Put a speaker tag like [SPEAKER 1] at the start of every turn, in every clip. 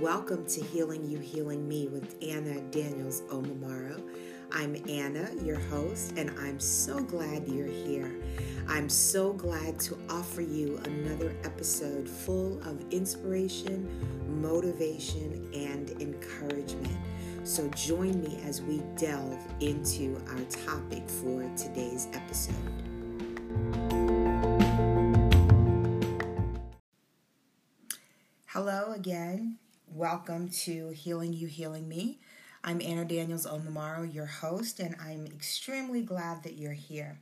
[SPEAKER 1] Welcome to Healing You, Healing Me with Anna Daniels Omamaro. I'm Anna, your host, and I'm so glad you're here. I'm so glad to offer you another episode full of inspiration, motivation, and encouragement. So join me as we delve into our topic for today's episode. Hello again. Welcome to Healing You, Healing Me. I'm Anna Daniels Omamaro, your host, and I'm extremely glad that you're here.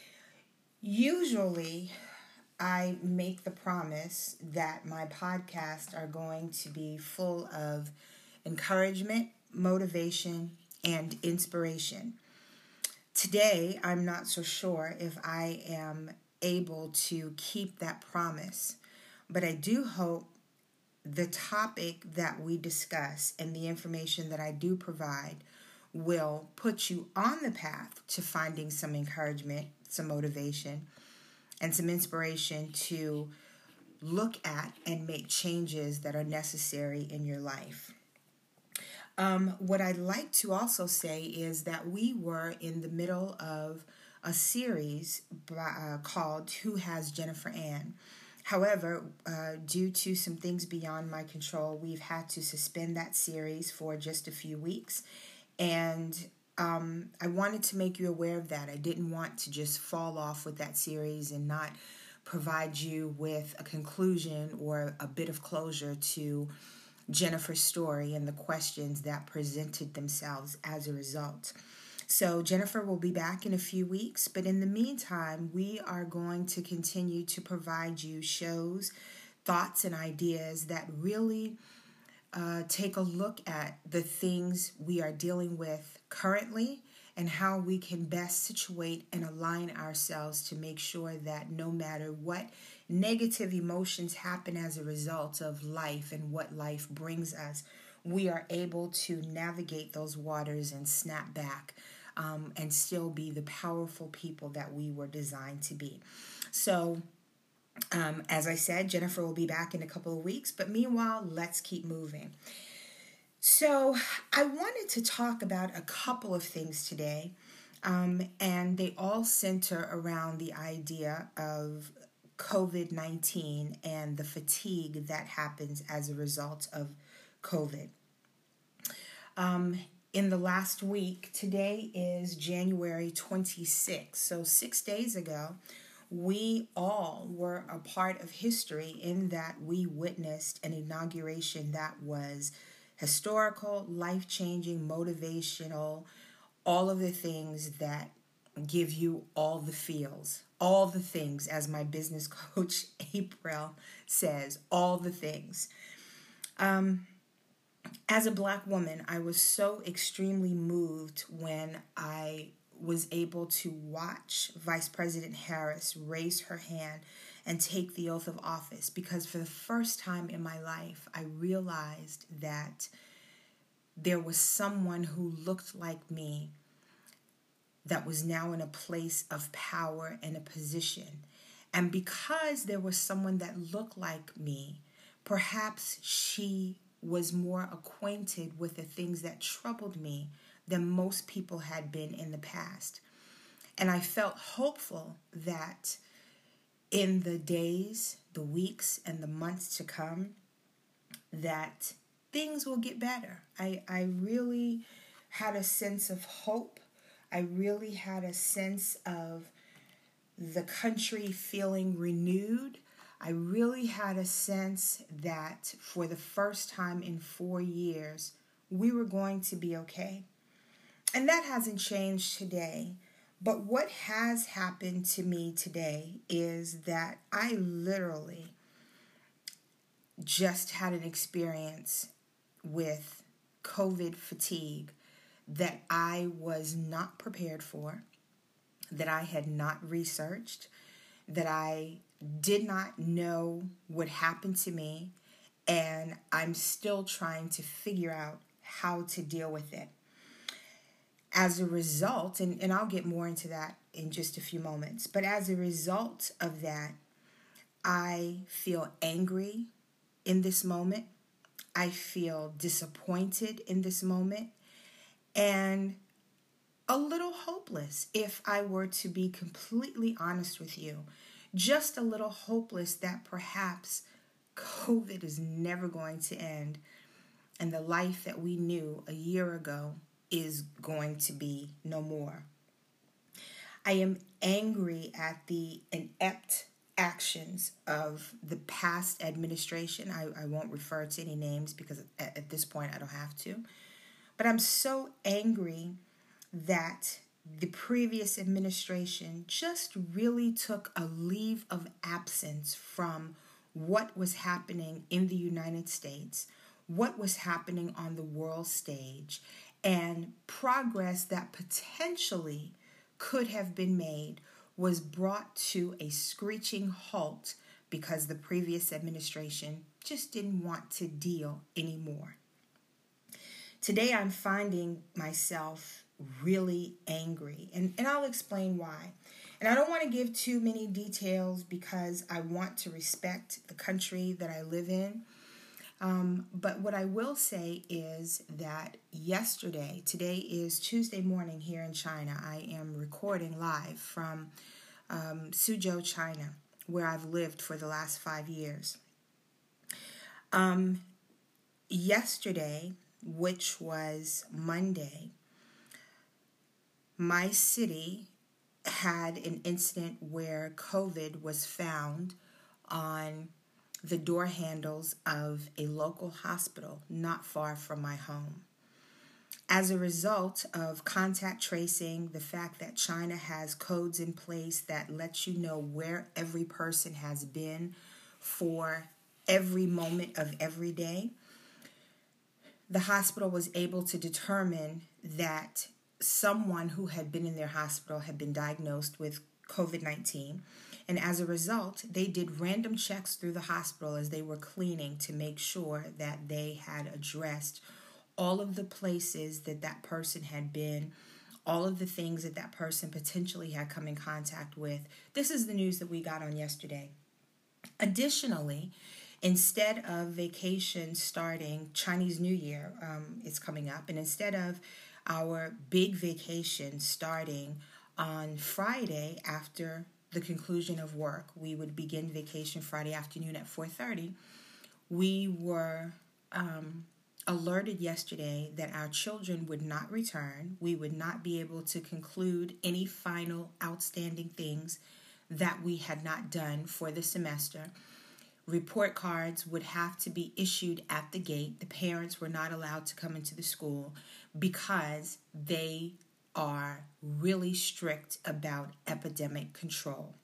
[SPEAKER 1] Usually, I make the promise that my podcasts are going to be full of encouragement, motivation, and inspiration. Today, I'm not so sure if I am able to keep that promise, but I do hope the topic that we discuss and the information that I do provide will put you on the path to finding some encouragement, some motivation, and some inspiration to look at and make changes that are necessary in your life. What I'd like to also say is that we were in the middle of a series called Who Has Jennifer Ann? However, due to some things beyond my control, we've had to suspend that series for just a few weeks. And I wanted to make you aware of that. I didn't want to just fall off with that series and not provide you with a conclusion or a bit of closure to Jennifer's story and the questions that presented themselves as a result. So Jennifer will be back in a few weeks, but in the meantime, we are going to continue to provide you shows, thoughts, and ideas that really take a look at the things we are dealing with currently and how we can best situate and align ourselves to make sure that no matter what negative emotions happen as a result of life and what life brings us, we are able to navigate those waters and snap back and still be the powerful people that we were designed to be. So, as I said, Jennifer will be back in a couple of weeks, but meanwhile, let's keep moving. So, I wanted to talk about a couple of things today, and they all center around the idea of COVID-19 and the fatigue that happens as a result of COVID. In the last week, today is January 26th, so 6 days ago, we all were a part of history in that we witnessed an inauguration that was historical, life-changing, motivational, all of the things that give you all the feels, all the things, as my business coach April says, all the things. As a Black woman, I was so extremely moved when I was able to watch Vice President Harris raise her hand and take the oath of office, because for the first time in my life, I realized that there was someone who looked like me that was now in a place of power and a position. And because there was someone that looked like me, perhaps she was more acquainted with the things that troubled me than most people had been in the past. And I felt hopeful that in the days, the weeks, and the months to come, that things will get better. I really had a sense of hope. I really had a sense of the country feeling renewed. I really had a sense that for the first time in 4 years, we were going to be okay. And that hasn't changed today. But what has happened to me today is that I literally just had an experience with COVID fatigue that I was not prepared for, that I had not researched, that I did not know would happen to me, and I'm still trying to figure out how to deal with it. As a result, and I'll get more into that in just a few moments, but as a result of that, I feel angry in this moment. I feel disappointed in this moment and a little hopeless, if I were to be completely honest with you. Just a little hopeless that perhaps COVID is never going to end and the life that we knew a year ago is going to be no more. I am angry at the inept actions of the past administration. I won't refer to any names because at this point I don't have to. But I'm so angry that the previous administration just really took a leave of absence from what was happening in the United States, what was happening on the world stage, and progress that potentially could have been made was brought to a screeching halt because the previous administration just didn't want to deal anymore. Today I'm finding myself really angry, and I'll explain why. And I don't want to give too many details because I want to respect the country that I live in. But what I will say is that today is Tuesday morning here in China. I am recording live from Suzhou, China, where I've lived for the last 5 years. Yesterday, which was Monday, my city had an incident where COVID was found on the door handles of a local hospital not far from my home. As a result of contact tracing, the fact that China has codes in place that let you know where every person has been for every moment of every day, the hospital was able to determine that someone who had been in their hospital had been diagnosed with COVID-19. And as a result, they did random checks through the hospital as they were cleaning to make sure that they had addressed all of the places that person had been, all of the things that person potentially had come in contact with. This is the news that we got on yesterday. Additionally, instead of vacation starting, Chinese New Year is coming up, and instead of our big vacation starting on Friday after the conclusion of work, we would begin vacation Friday afternoon at 4:30. We were alerted yesterday that our children would not return. We would not be able to conclude any final outstanding things that we had not done for the semester. Report cards would have to be issued at the gate. The parents were not allowed to come into the school because they are really strict about epidemic control.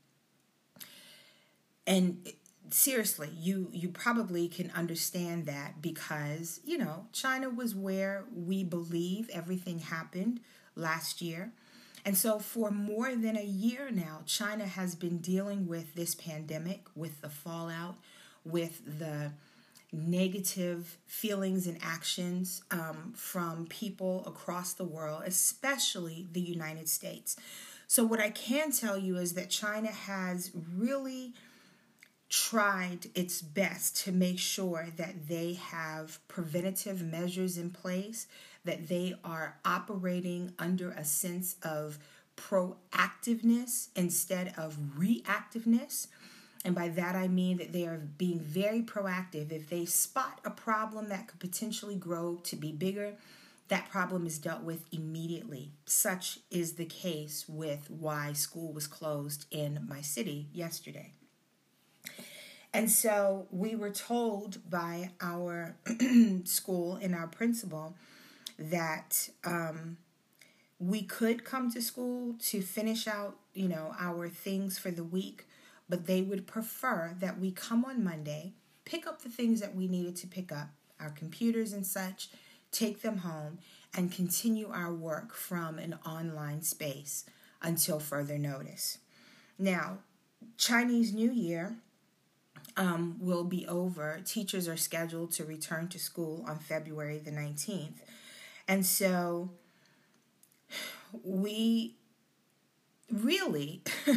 [SPEAKER 1] And seriously, you probably can understand that because, China was where we believe everything happened last year. And so for more than a year now, China has been dealing with this pandemic, with the fallout, with the negative feelings and actions from people across the world, especially the United States. So what I can tell you is that China has really tried its best to make sure that they have preventative measures in place, that they are operating under a sense of proactiveness instead of reactiveness. And by that I mean that they are being very proactive. If they spot a problem that could potentially grow to be bigger, that problem is dealt with immediately. Such is the case with why school was closed in my city yesterday. And so we were told by our school and our principal that we could come to school to finish out, our things for the week, but they would prefer that we come on Monday, pick up the things that we needed to pick up, our computers and such, take them home, and continue our work from an online space until further notice. Now, Chinese New Year will be over. Teachers are scheduled to return to school on February the 19th. And so we really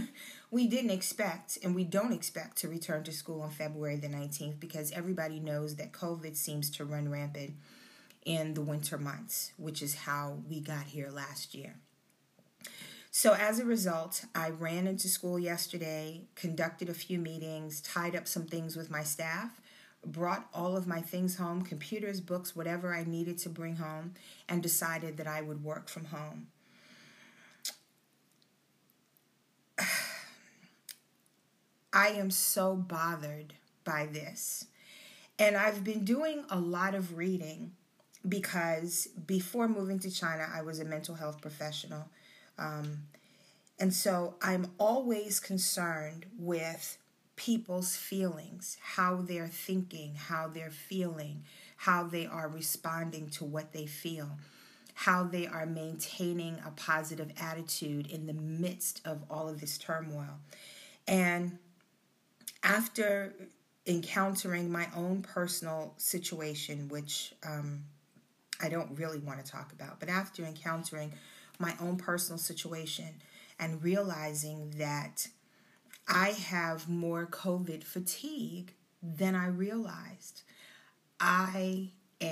[SPEAKER 1] We didn't expect, and we don't expect, to return to school on February the 19th because everybody knows that COVID seems to run rampant in the winter months, which is how we got here last year. So as a result, I ran into school yesterday, conducted a few meetings, tied up some things with my staff, brought all of my things home, computers, books, whatever I needed to bring home, and decided that I would work from home. I am so bothered by this. And I've been doing a lot of reading because before moving to China, I was a mental health professional. And so I'm always concerned with people's feelings, how they're thinking, how they're feeling, how they are responding to what they feel, how they are maintaining a positive attitude in the midst of all of this turmoil. And after encountering my own personal situation, which I don't really want to talk about, but after encountering my own personal situation and realizing that I have more COVID fatigue than I realized, I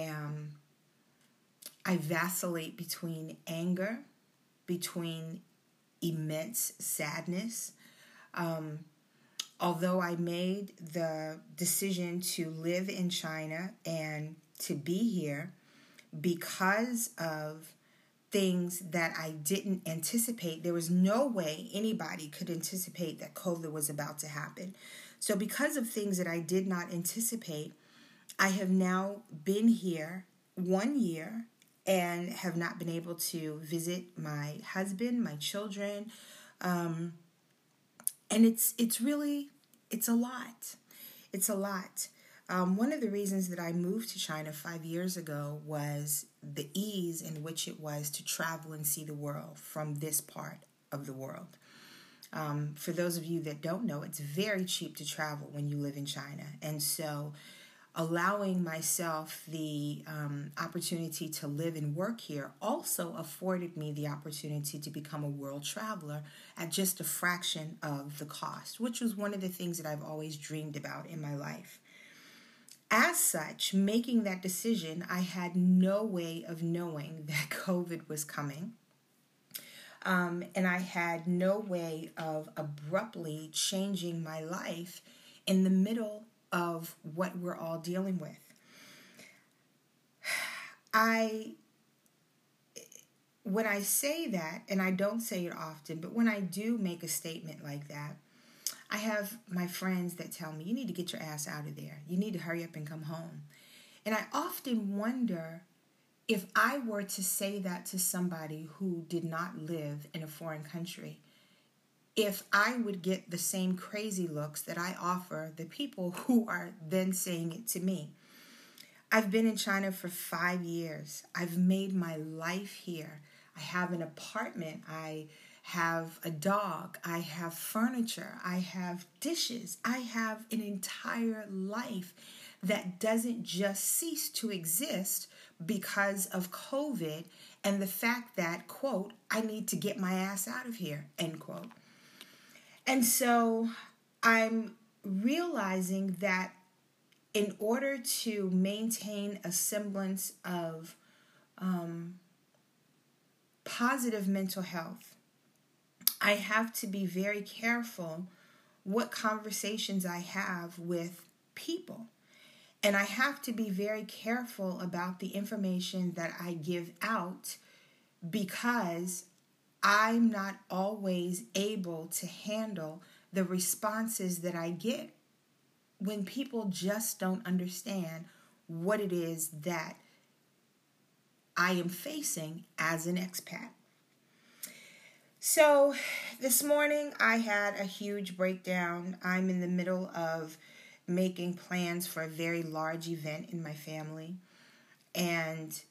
[SPEAKER 1] vacillate between anger, between immense sadness. Although I made the decision to live in China and to be here because of things that I didn't anticipate, there was no way anybody could anticipate that COVID was about to happen. So because of things that I did not anticipate, I have now been here 1 year and have not been able to visit my husband, my children, and it's a lot. It's a lot. One of the reasons that I moved to China 5 years ago was the ease in which it was to travel and see the world from this part of the world. For those of you that don't know, it's very cheap to travel when you live in China. And so allowing myself the opportunity to live and work here also afforded me the opportunity to become a world traveler at just a fraction of the cost, which was one of the things that I've always dreamed about in my life. As such, making that decision, I had no way of knowing that COVID was coming. And I had no way of abruptly changing my life in the middle of what we're all dealing with. When I say that, and I don't say it often, but when I do make a statement like that, I have my friends that tell me, you need to get your ass out of there. You need to hurry up and come home. And I often wonder if I were to say that to somebody who did not live in a foreign country, if I would get the same crazy looks that I offer the people who are then saying it to me. I've been in China for 5 years. I've made my life here. I have an apartment. I have a dog. I have furniture. I have dishes. I have an entire life that doesn't just cease to exist because of COVID and the fact that, quote, I need to get my ass out of here, end quote. And so I'm realizing that in order to maintain a semblance of positive mental health, I have to be very careful what conversations I have with people. And I have to be very careful about the information that I give out because I'm not always able to handle the responses that I get when people just don't understand what it is that I am facing as an expat. So this morning I had a huge breakdown. I'm in the middle of making plans for a very large event in my family, and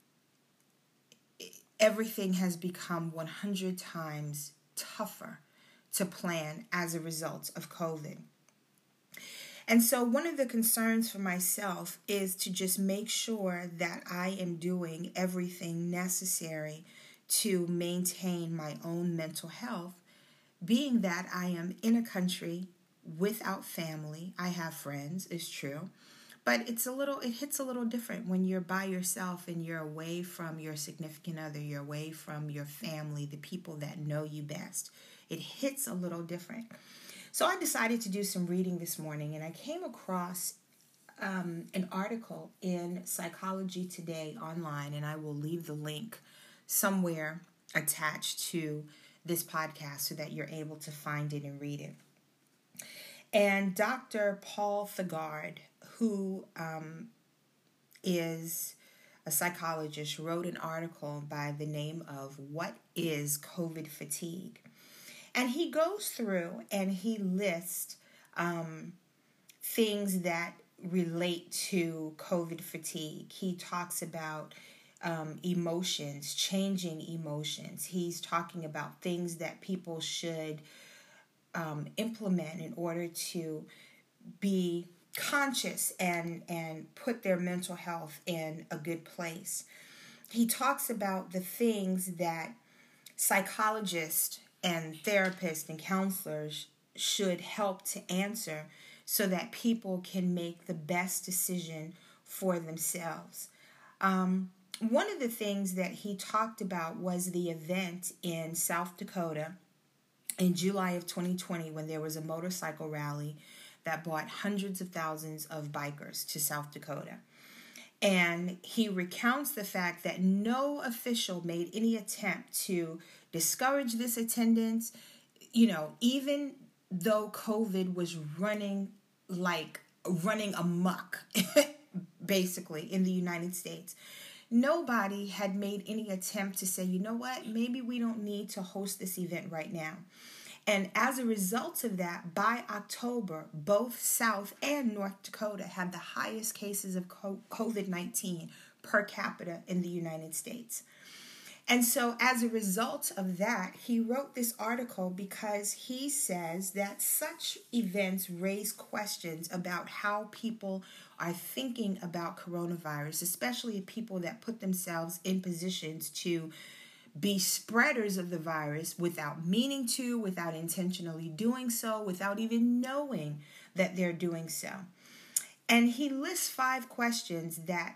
[SPEAKER 1] everything has become 100 times tougher to plan as a result of COVID. And so one of the concerns for myself is to just make sure that I am doing everything necessary to maintain my own mental health being that I am in a country without family. I have friends, it's true. But it hits a little different when you're by yourself and you're away from your significant other, you're away from your family, the people that know you best. It hits a little different. So I decided to do some reading this morning, and I came across an article in Psychology Today online, and I will leave the link somewhere attached to this podcast so that you're able to find it and read it. And Dr. Paul Thagard, who is a psychologist, wrote an article by the name of What is COVID Fatigue? And he goes through and he lists things that relate to COVID fatigue. He talks about emotions, changing emotions. He's talking about things that people should implement in order to be conscious and put their mental health in a good place. He talks about the things that psychologists and therapists and counselors should help to answer so that people can make the best decision for themselves. One of the things that he talked about was the event in South Dakota in July of 2020 when there was a motorcycle rally that brought hundreds of thousands of bikers to South Dakota. And he recounts the fact that no official made any attempt to discourage this attendance, even though COVID was running amok, basically, in the United States. Nobody had made any attempt to say, you know what, maybe we don't need to host this event right now. And as a result of that, by October, both South and North Dakota had the highest cases of COVID-19 per capita in the United States. And so as a result of that, he wrote this article because he says that such events raise questions about how people are thinking about coronavirus, especially people that put themselves in positions to be spreaders of the virus without meaning to, without intentionally doing so, without even knowing that they're doing so. And he lists 5 questions that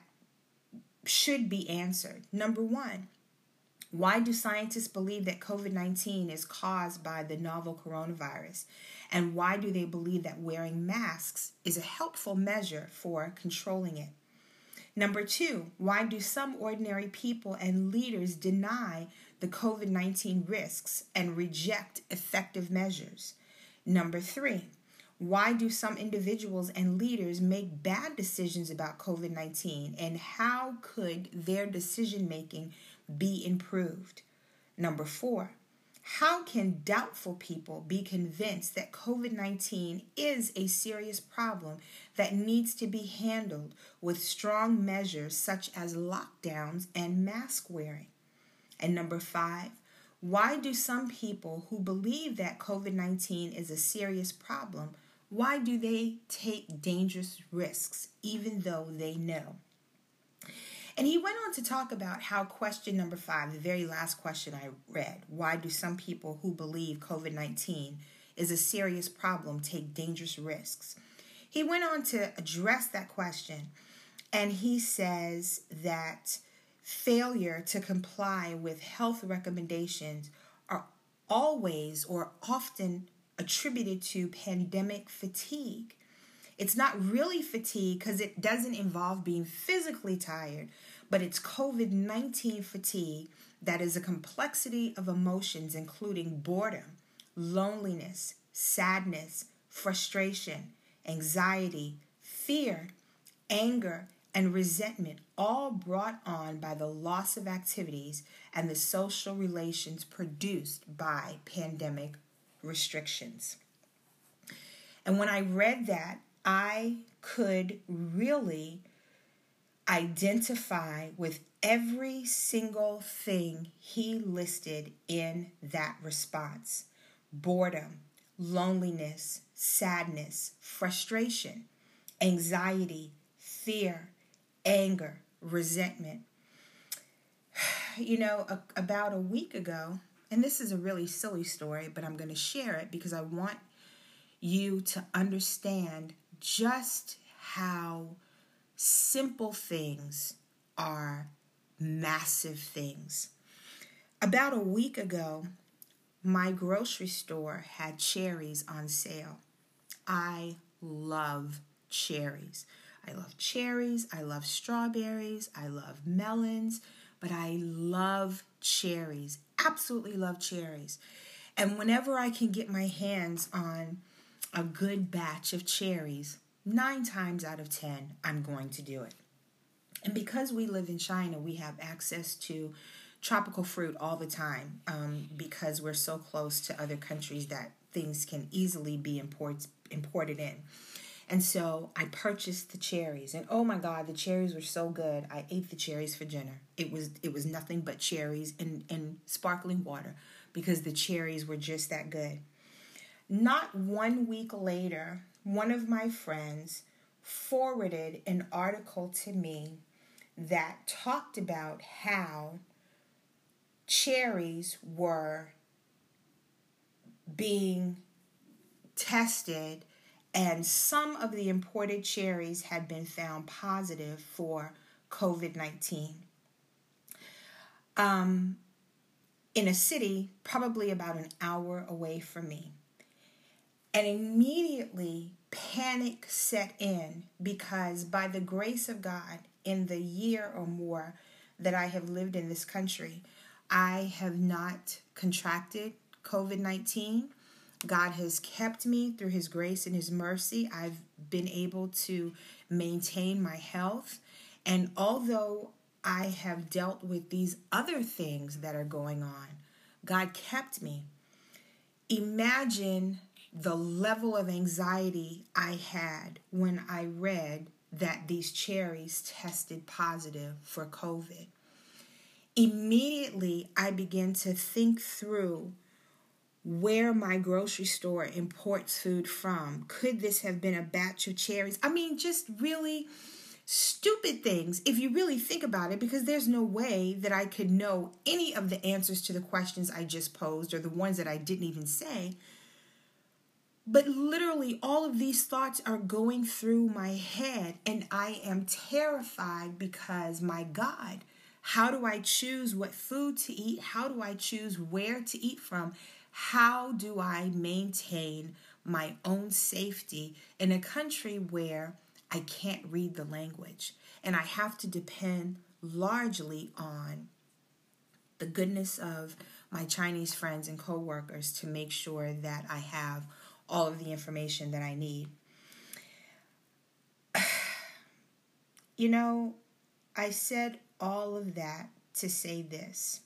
[SPEAKER 1] should be answered. Number 1, why do scientists believe that COVID-19 is caused by the novel coronavirus? And why do they believe that wearing masks is a helpful measure for controlling it? Number 2, why do some ordinary people and leaders deny the COVID-19 risks and reject effective measures? Number 3, why do some individuals and leaders make bad decisions about COVID-19, and how could their decision-making be improved? Number 4, how can doubtful people be convinced that COVID-19 is a serious problem that needs to be handled with strong measures such as lockdowns and mask wearing? And number 5, why do some people who believe that COVID-19 is a serious problem, why do they take dangerous risks even though they know? And he went on to talk about how question number 5, the very last question I read, why do some people who believe COVID-19 is a serious problem take dangerous risks? He went on to address that question, and he says that failure to comply with health recommendations are always or often attributed to pandemic fatigue. It's not really fatigue because it doesn't involve being physically tired, but it's COVID-19 fatigue that is a complexity of emotions including boredom, loneliness, sadness, frustration, anxiety, fear, anger, and resentment, all brought on by the loss of activities and the social relations produced by pandemic restrictions. And when I read that, I could really identify with every single thing he listed in that response. Boredom, loneliness, sadness, frustration, anxiety, fear, anger, resentment. About a week ago, And this is a really silly story, but I'm going to share it because I want you to understand just how simple things are massive things. About a week ago, my grocery store had cherries on sale. I love cherries. I love cherries. I love strawberries. I love melons. But I love cherries. Absolutely love cherries. And whenever I can get my hands on a good batch of cherries, 9 times out of 10, I'm going to do it. And because we live in China, we have access to tropical fruit all the time because we're so close to other countries that things can easily be imported in. And so I purchased the cherries, and oh my God, the cherries were so good. I ate the cherries for dinner. It was nothing but cherries and sparkling water because the cherries were just that good. Not 1 week later, one of my friends forwarded an article to me that talked about how cherries were being tested and some of the imported cherries had been found positive for COVID-19. In a city probably about an hour away from me. And immediately panic set in because by the grace of God, in the year or more that I have lived in this country, I have not contracted COVID-19. God has kept me through his grace and his mercy. I've been able to maintain my health. And although I have dealt with these other things that are going on, God kept me. Imagine the level of anxiety I had when I read that these cherries tested positive for COVID. Immediately, I began to think through where my grocery store imports food from. Could this have been a batch of cherries? I mean, just really stupid things if you really think about it, because there's no way that I could know any of the answers to the questions I just posed or the ones that I didn't even say. But literally all of these thoughts are going through my head and I am terrified because, my God, how do I choose what food to eat? How do I choose where to eat from? How do I maintain my own safety in a country where I can't read the language and I have to depend largely on the goodness of my Chinese friends and coworkers to make sure that I have all of the information that I need? You know, I said all of that to say this.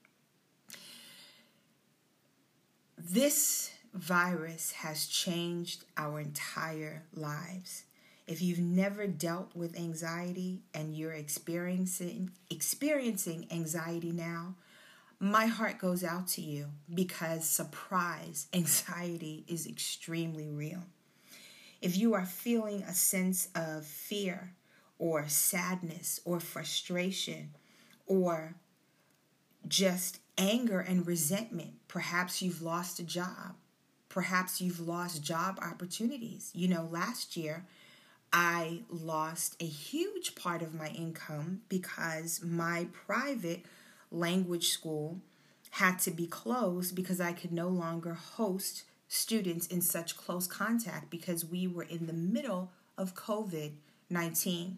[SPEAKER 1] This virus has changed our entire lives. If you've never dealt with anxiety and you're experiencing anxiety now, my heart goes out to you because surprise anxiety is extremely real. If you are feeling a sense of fear or sadness or frustration or just anger and resentment, perhaps you've lost a job, perhaps you've lost job opportunities. You know, last year I lost a huge part of my income because my private language school had to be closed because I could no longer host students in such close contact because we were in the middle of COVID-19.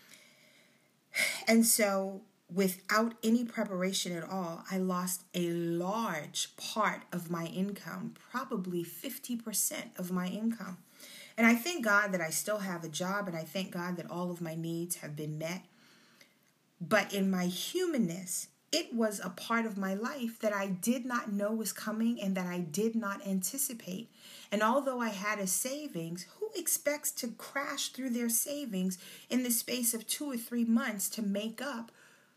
[SPEAKER 1] And so without any preparation at all, I lost a large part of my income, probably 50% of my income. And I thank God that I still have a job, and I thank God that all of my needs have been met. But in my humanness, it was a part of my life that I did not know was coming and that I did not anticipate. And although I had a savings, who expects to crash through their savings in the space of 2 or 3 months to make up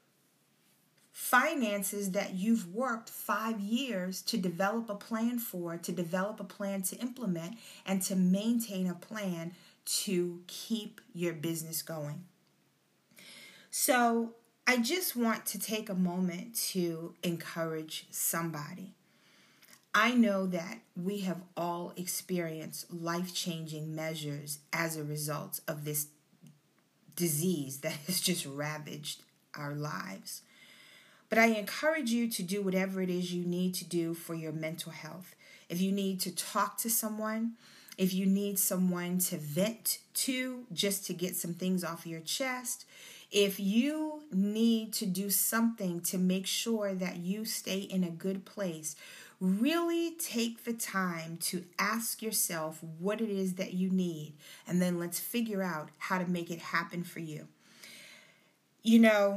[SPEAKER 1] finances that you've worked 5 years to develop a plan for, to develop a plan to implement, and to maintain a plan to keep your business going? So I just want to take a moment to encourage somebody. I know that we have all experienced life-changing measures as a result of this disease that has just ravaged our lives. But I encourage you to do whatever it is you need to do for your mental health. If you need to talk to someone, if you need someone to vent to just to get some things off your chest, if you need to do something to make sure that you stay in a good place, really take the time to ask yourself what it is that you need, and then let's figure out how to make it happen for you. You know,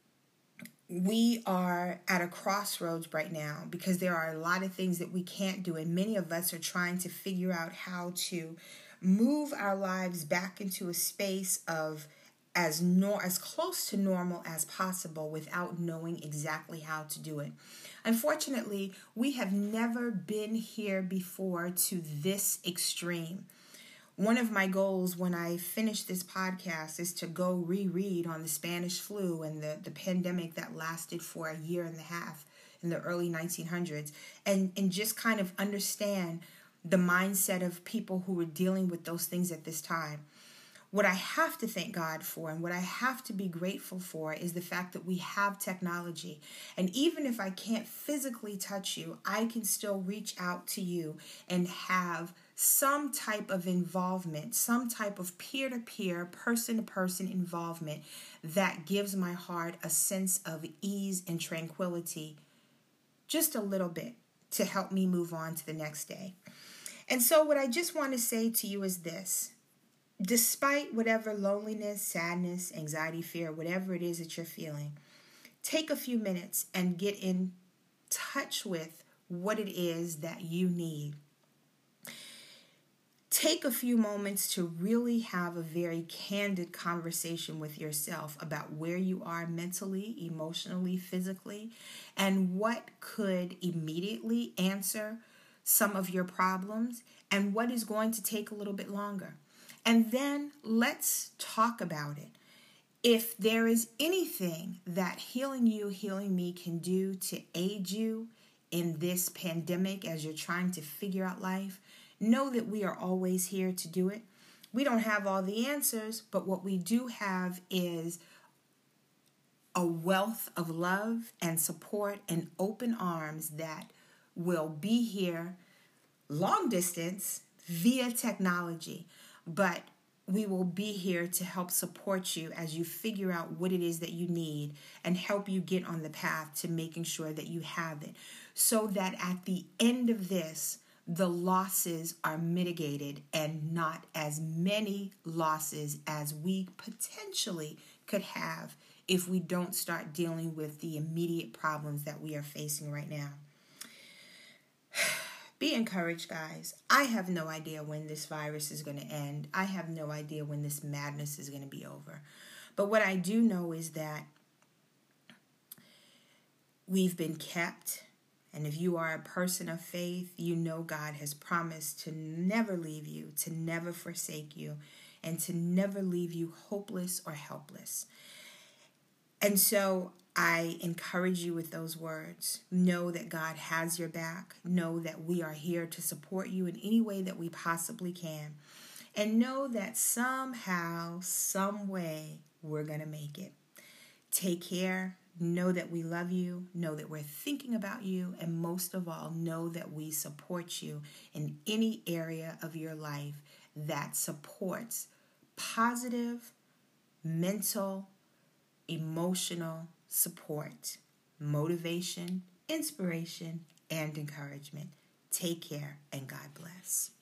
[SPEAKER 1] we are at a crossroads right now because there are a lot of things that we can't do, and many of us are trying to figure out how to move our lives back into a space of as close to normal as possible without knowing exactly how to do it. Unfortunately, we have never been here before to this extreme. One of my goals when I finish this podcast is to go reread on the Spanish flu and the pandemic that lasted for a year and a half in the early 1900s, and just kind of understand the mindset of people who were dealing with those things at this time. What I have to thank God for and what I have to be grateful for is the fact that we have technology. And even if I can't physically touch you, I can still reach out to you and have some type of involvement, some type of peer-to-peer, person-to-person involvement that gives my heart a sense of ease and tranquility, just a little bit, to help me move on to the next day. And so what I just want to say to you is this. Despite whatever loneliness, sadness, anxiety, fear, whatever it is that you're feeling, take a few minutes and get in touch with what it is that you need. Take a few moments to really have a very candid conversation with yourself about where you are mentally, emotionally, physically, and what could immediately answer some of your problems and what is going to take a little bit longer. And then let's talk about it. If there is anything that Healing You, Healing Me can do to aid you in this pandemic as you're trying to figure out life, know that we are always here to do it. We don't have all the answers, but what we do have is a wealth of love and support and open arms that will be here long distance via technology. But we will be here to help support you as you figure out what it is that you need and help you get on the path to making sure that you have it, so that at the end of this, the losses are mitigated and not as many losses as we potentially could have if we don't start dealing with the immediate problems that we are facing right now. Be encouraged, guys. I have no idea when this virus is going to end. I have no idea when this madness is going to be over. But what I do know is that we've been kept. And if you are a person of faith, you know God has promised to never leave you, to never forsake you, and to never leave you hopeless or helpless. And so I encourage you with those words. Know that God has your back. Know that we are here to support you in any way that we possibly can. And know that somehow, some way, we're going to make it. Take care. Know that we love you. Know that we're thinking about you. And most of all, know that we support you in any area of your life that supports positive, mental, emotional support, motivation, inspiration, and encouragement. Take care and God bless.